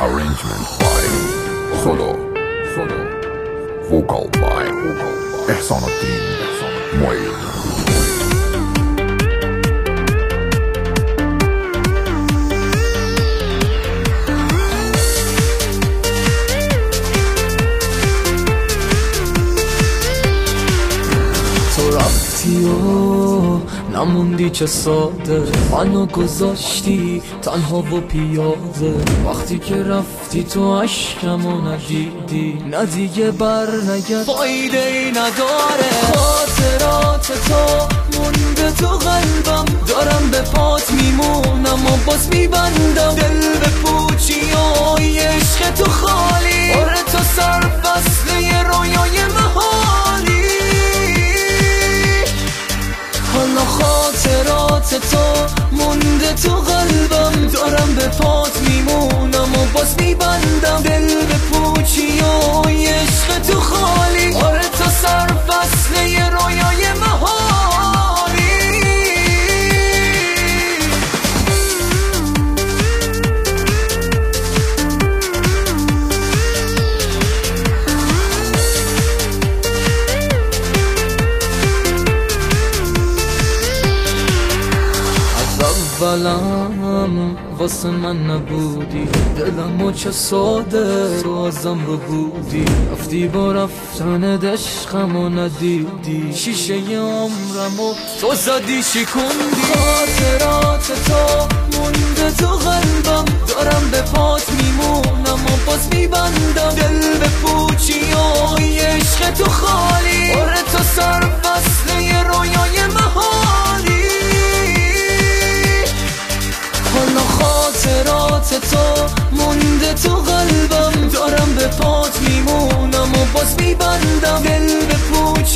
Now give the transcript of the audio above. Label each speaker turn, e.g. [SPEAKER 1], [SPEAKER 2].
[SPEAKER 1] Arrangement by Solo Vocal by Ehsanuddin Moeed.
[SPEAKER 2] تو رفتی و نموندی چه ساده، منو گذاشتی تنها و پیاده. وقتی که رفتی تو عشقمو ندیدی، نه دیگه بر نگرد، فایده ای نداره. خاطرات تو مونده تو قلبم، دارم به پات میمونم و باز میبندم. دل به پوچی و عشق تو خالی، آره تو سر فصل یه رویای محالی. حالا خاطرات تو مونده تو قلبم، دارم به پات میمونم و باز میبندم. دل به پوچی و عشق تو خالی، آره تو سر فصل یه رویای محالی. اولم واسه من نبودی، دلمو چه ساده تو ازم رو بودی. رفتی با رفتن عشقمو ندیدی، شیشه عمرمو تو زدی شکوندی. خاطرات تو مونده تو قلبم، دارم به پات میمونم و باز میبندم. دل به پوچی و عشق تو خالی، آره تو سر فصل یه رویای محالی. حالا خاطرات تو مونده تو قلبم، دارم به پات میمونم و باز میبندم. دل به پوچ